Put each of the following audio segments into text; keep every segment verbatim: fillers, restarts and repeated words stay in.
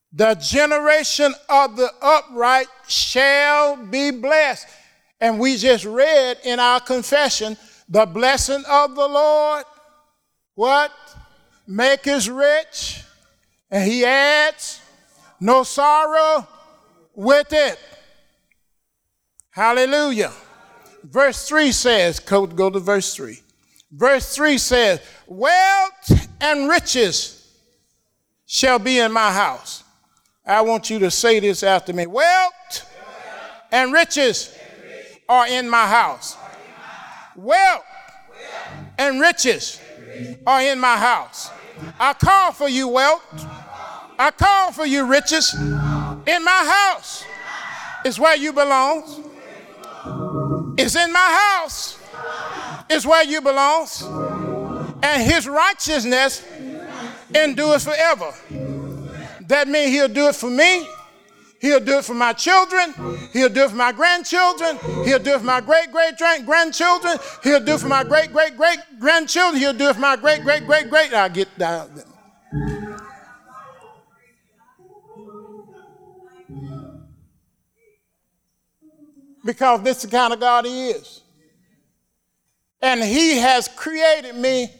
The generation of the upright shall be blessed. And we just read in our confession, the blessing of the Lord, what? Make us rich. And he adds, no sorrow with it. Hallelujah. Verse three says, go, go to verse three. Verse three says, wealth and riches shall be in my house. I want you to say this after me. Wealth and riches are in my house. Wealth and riches are in my house. I call for you wealth. I call for you riches. In my house is where you belong. It's in my house is where you belong. And his righteousness endures forever. That means he'll do it for me. He'll do it for my children. He'll do it for my grandchildren. He'll do it for my great-great-grandchildren. He'll do it for my great-great-great-grandchildren. He'll do it for my great-great-great-great. I'll get down. Because this is the kind of God he is. And he has created me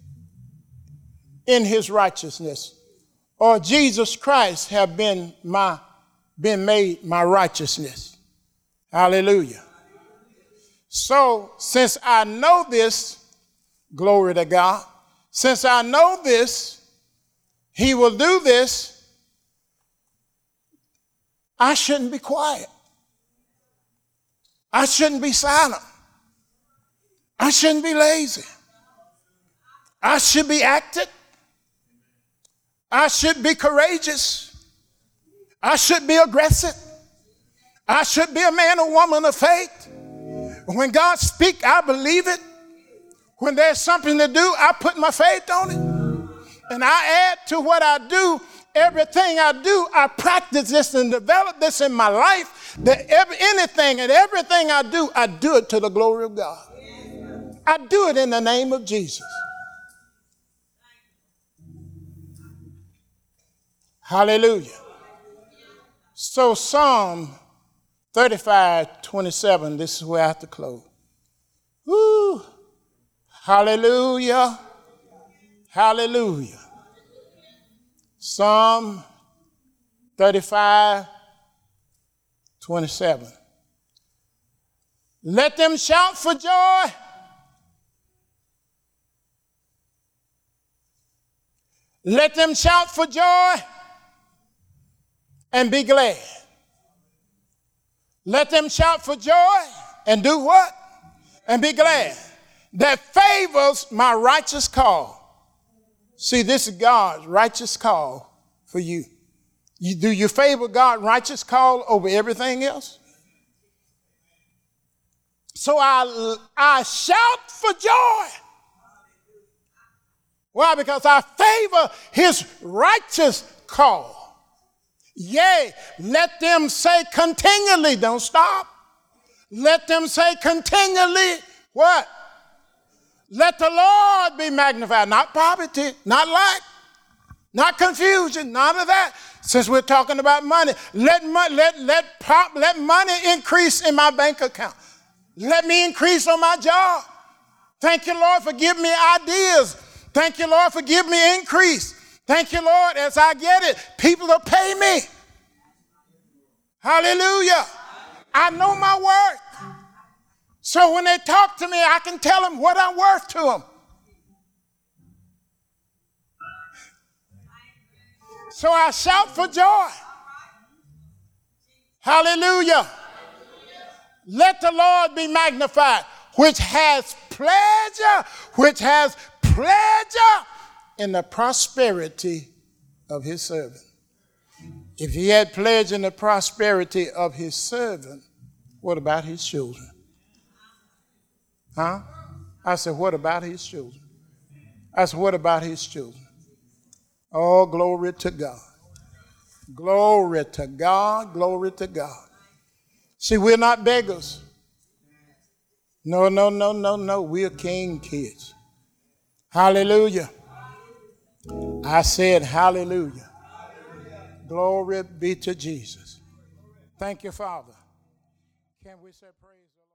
in his righteousness. Or Jesus Christ have been my been made my righteousness. Hallelujah. So since I know this, glory to God, since I know this, he will do this, I shouldn't be quiet. I shouldn't be silent. I shouldn't be lazy. I should be active. I should be courageous. I should be aggressive. I should be a man or woman of faith. When God speaks, I believe it. When there's something to do, I put my faith on it. And I add to what I do. Everything I do, I practice this and develop this in my life. That every, anything and everything I do, I do it to the glory of God. I do it in the name of Jesus. Hallelujah. So Psalm thirty-five twenty-seven, this is where I have to close. Woo. Hallelujah. Hallelujah. Psalm thirty-five twenty-seven. Let them shout for joy. Let them shout for joy and be glad. Let them shout for joy and do what? And be glad. That favors my righteous call. See, this is God's righteous call for you. you. Do you favor God's righteous call over everything else? So I, I shout for joy. Why? Because I favor his righteous call. Yea, let them say continually, don't stop. Let them say continually, what? Let the Lord be magnified, not poverty, not lack, not confusion, none of that. Since we're talking about money, let, let, let, pop, let money increase in my bank account. Let me increase on my job. Thank you, Lord, for giving me ideas. Thank you, Lord, for giving me increase. Thank you, Lord, as I get it, people will pay me. Hallelujah. I know my worth. So when they talk to me, I can tell them what I'm worth to them. So I shout for joy. Hallelujah. Let the Lord be magnified, which has pleasure, which has pleasure in the prosperity of his servant. If he had pleasure in the prosperity of his servant, what about his children? Huh? I said, what about his children? I said, what about his children? Oh, glory to God. Glory to God. Glory to God. See, we're not beggars. No, no, no, no, no. We're king kids. Hallelujah. I said hallelujah. Glory be to Jesus. Thank you, Father. Can we say praise the Lord?